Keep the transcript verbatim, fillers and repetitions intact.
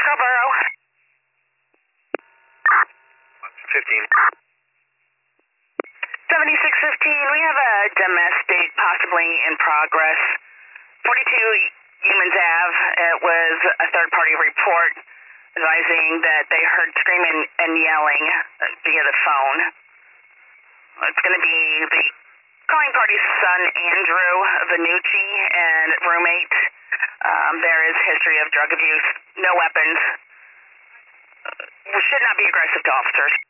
Scarborough. fifteen. seventy-six fifteen, we have a domestic possibly in progress. forty-two Humans Ave. It was a third-party report advising that they heard screaming and yelling via the phone. It's going to be the calling party's son, Andrew Vanucci, and roommate. Um, there is history of drug abuse, no weapons. We should not be aggressive to officers.